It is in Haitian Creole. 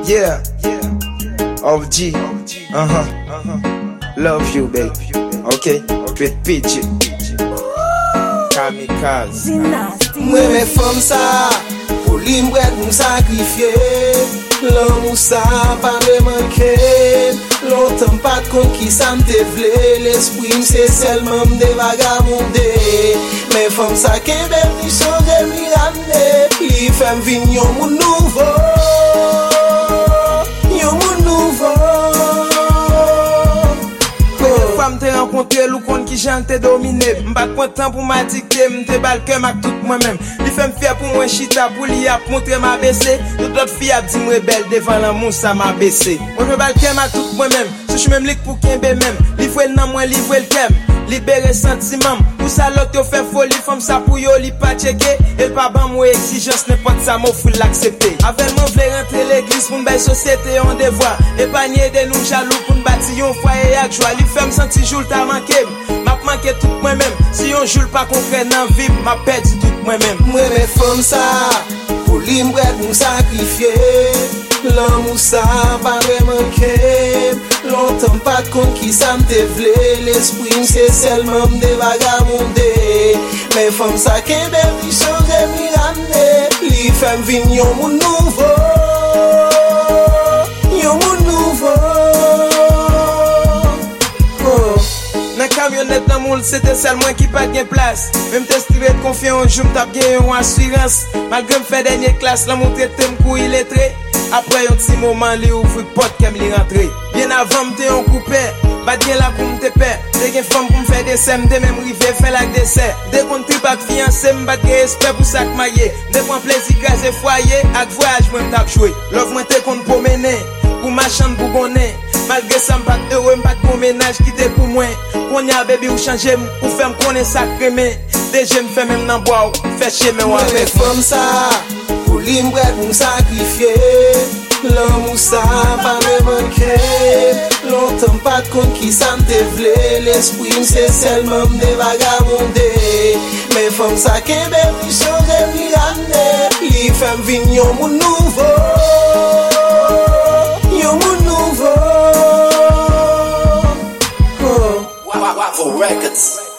Yeah. OG. Love you, babe. Okay? With PG. Kamikaze. Mwen men fom sa, pou li mwet mou sakrifye. L'amour sa pa me manke. Longtemps pas kon ki sa mte vle. L'esprit m'se selman m'de vagabonde. Men fom sa kembe mi chanje mi ramne. Li fem vin yon moun nouvo. Yon moun nouvo. Femme te rencontré lou kon ki jan te domine. M'bat content pour ma dicter, m'te balke mak tout moi-même. Li fem fier pour moi chita pour li ap montre ma baissé. Toute l'autre fille ap di m're belle devant l'amour ça m'a baissé. Moi je balke mak tout moi-même. Si je même lik pour kembe même. Li fwel nan moi, li fwel kem. Libérer sentiment. Pour ça l'autre yo fait folie, femme ça pour yo li pas checker. Et pas ban moi exigence n'importe ça m'offre l'accepter. Avec moi vle rentrer l'église pour m'bay société en devoir. Épargner de nous jaloux pour m'bâtir un foyer avec joie. Li fait m'sentir jour t'a manqué. M'a manqué tout moi-même. Si on joue pas concret dans vie, m'a perdu tout moi-même. Moi mes femmes ça, pour li m'bret nous sacrifier. L'amour ça va me manquer. Longtemps pas de compte qui ça m'te vle. L'esprit m'se seulement m'de vagabonde. Mais femme ça kembe mi chanje mi ramne. Li fem vin yon moun nouvo. Yon moun nouvo. Nan camionnette dans moule, c'était celle moi qui pas de place. Même t'estimer de confiant un jour, m'tap gen yon assurance. Malgré m'fait dernière classe, la montre te m'kou illettré. Après un petit moment, li ouvre porte kem li rentré. Bien avant m'te yon coupé, pas de la pour m'te paix. Dès gen femme pour m'faire des sem, de même rive fait la dessert. Dès qu'on tripe ak fiancé, m'bat de respect pour sak maye. Dès qu'on plaisir graser foyer, ak voyage moi m'tap jouer. Love moi te kon promener, pour ma chambre pour bonner. Malgré ça m'pas heureux, m'pas de bon ménage qui te pour moi. Qu'on y a bébé ou changer pour faire m'connaître sacré mais. Déjà m'fait même nan bois, fait chier mais ouais mais femme ça, pour li m'bret m'ou sacrifier. L'amour ça va me manquer. Longtemps pas de compte qui ça m'te vle. L'esprit m'se seulement m'de vagabonde. Mais femme ça kembe mi chanje mi ramne. Li fem vin yon moun nouvo. Yon moun nouvo. Waffle Records.